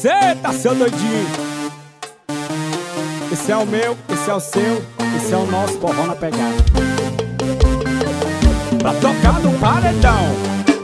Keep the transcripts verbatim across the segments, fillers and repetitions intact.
Caceta, seu doidinho. Esse é o meu, esse é o seu, esse é o nosso forró na pegada. Pra tocar no paredão.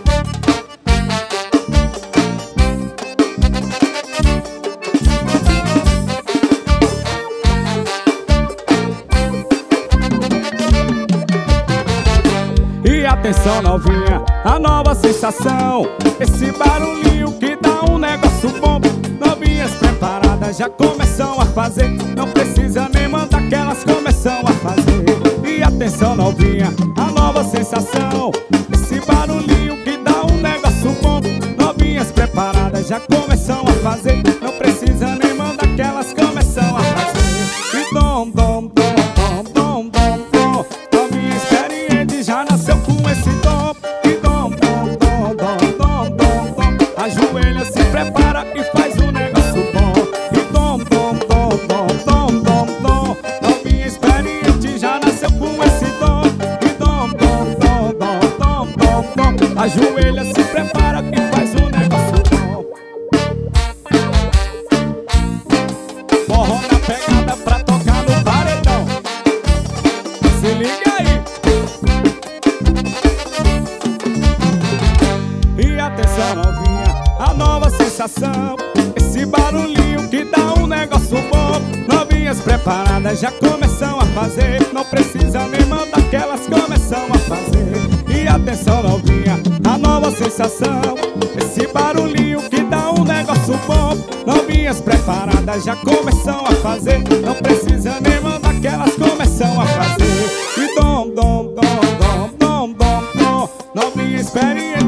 E atenção novinha, a nova sensação, esse barulhinho que dá um negócio bom. Novinhas preparadas já começam a fazer, não precisa nem mandar que elas começam a fazer. E atenção novinha, a nova sensação, esse barulhinho que dá um negócio bom. Novinhas preparadas já começam a fazer, não precisa nem mandar que elas começam a fazer. E dom, dom, dom, dom, dom, dom, dom. Novinha experiente já nasceu com esse dom. E dom, dom, dom, dom, dom, dom, dom. Ajoelha, se prepara e faz um negócio bom. E dom, dom, dom, dom, dom, dom, dom. Novinha experiente já nasceu com esse dom. E dom, dom, dom, dom, dom, dom, dom. Ajoelha, se prepara e faz um negócio bom. Forró na pegada pra tocar no paredão. Se liga aí. E atenção novinha, a nova sensação, esse barulhinho que dá um negócio bom. Novinhas preparadas já começam a fazer, não precisa nem mandar que elas começam a fazer. E atenção novinha, a nova sensação, esse barulhinho que dá um negócio bom. Novinhas preparadas já começam a fazer, não precisa nem mandar que elas começam a fazer. E dom, dom, dom, dom, dom, dom, dom. Novinha experiente